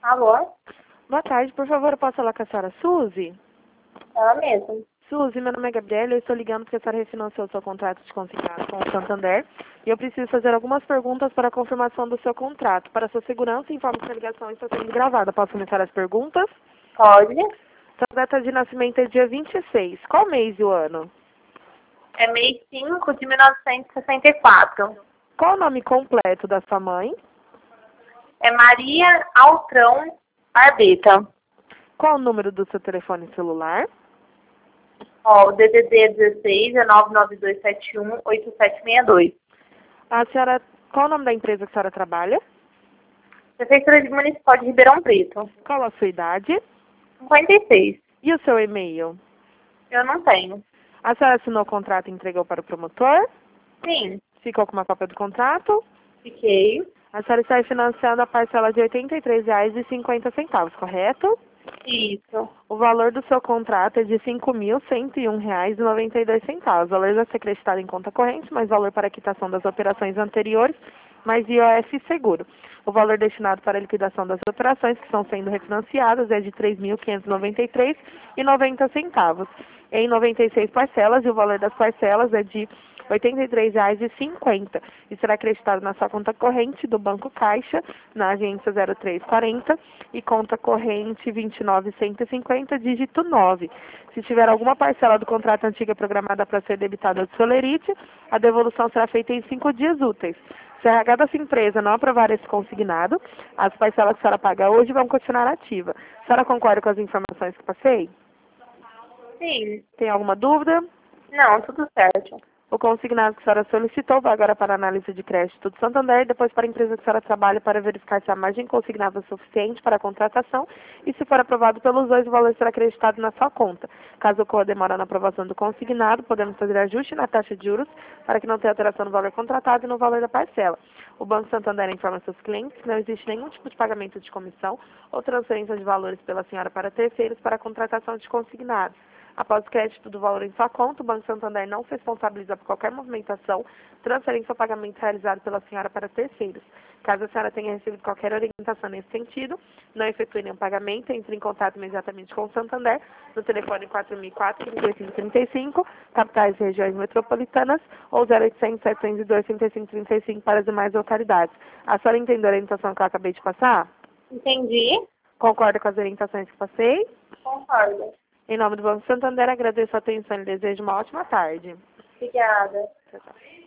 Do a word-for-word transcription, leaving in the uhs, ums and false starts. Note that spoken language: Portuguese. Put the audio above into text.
Alô? Boa tarde, por favor, eu posso falar com a senhora Suzy? Ela mesma. Suzy, meu nome é Gabriela, eu estou ligando porque a senhora refinanciou seu contrato de consignado com o Santander e eu preciso fazer algumas perguntas para a confirmação do seu contrato. Para sua segurança, informo que a ligação está sendo gravada. Posso começar as perguntas? Pode. Sua data de nascimento é dia vinte e seis. Qual mês e o ano? É mês cinco de mil novecentos e sessenta e quatro. Qual o nome completo da sua mãe? É Maria Altrão Arbeta. Qual o número do seu telefone celular? Ó, o D D D dezesseis é nove nove dois sete um oito sete seis dois. A senhora, qual o nome da empresa que a senhora trabalha? Prefeitura de Municipal de Ribeirão Preto. Qual a sua idade? cinquenta e seis. E o seu e-mail? Eu não tenho. A senhora assinou o contrato e entregou para o promotor? Sim. Ficou com uma cópia do contrato? Fiquei. A senhora está financiando a parcela de oitenta e três reais e cinquenta centavos, correto? Isso. O valor do seu contrato é de cinco mil cento e um reais e noventa e dois centavos. O valor vai ser acreditado em conta corrente, mais valor para a quitação das operações anteriores, mais I O F seguro. O valor destinado para a liquidação das operações que estão sendo refinanciadas é de três mil quinhentos e noventa e três reais e noventa centavos, em noventa e seis parcelas, e o valor das parcelas é de oitenta e três reais e cinquenta centavos e será acreditado na sua conta corrente do Banco Caixa, na agência zero três quarenta e conta corrente vinte e nove mil cento e cinquenta, dígito nove. Se tiver alguma parcela do contrato antiga programada para ser debitada do Solerite, a devolução será feita em cinco dias úteis. Se a R H da sua empresa não aprovar esse consignado, as parcelas que a senhora paga hoje vão continuar ativas. A senhora concorda com as informações que passei? Sim. Tem alguma dúvida? Não, tudo certo. O consignado que a senhora solicitou vai agora para a análise de crédito do Santander e depois para a empresa que a senhora trabalha para verificar se a margem consignada é suficiente para a contratação e, se for aprovado pelos dois, o valor será acreditado na sua conta. Caso ocorra demora na aprovação do consignado, podemos fazer ajuste na taxa de juros para que não tenha alteração no valor contratado e no valor da parcela. O Banco Santander informa seus clientes que não existe nenhum tipo de pagamento de comissão ou transferência de valores pela senhora para terceiros para a contratação de consignado. Após o crédito do valor em sua conta, o Banco Santander não se responsabiliza por qualquer movimentação, transferência ou pagamento realizado pela senhora para terceiros. Caso a senhora tenha recebido qualquer orientação nesse sentido, não efetue nenhum pagamento, entre em contato imediatamente com o Santander no telefone quatro mil e quatro, trinta e cinco trinta e cinco, capitais e regiões metropolitanas, ou zero oitocentos, setecentos e dois, trinta e cinco trinta e cinco para as demais localidades. A senhora entendeu a orientação que eu acabei de passar? Entendi. Concorda com as orientações que passei? Concordo. Em nome do Banco Santander, agradeço a atenção e desejo uma ótima tarde. Obrigada. Tchau, tchau.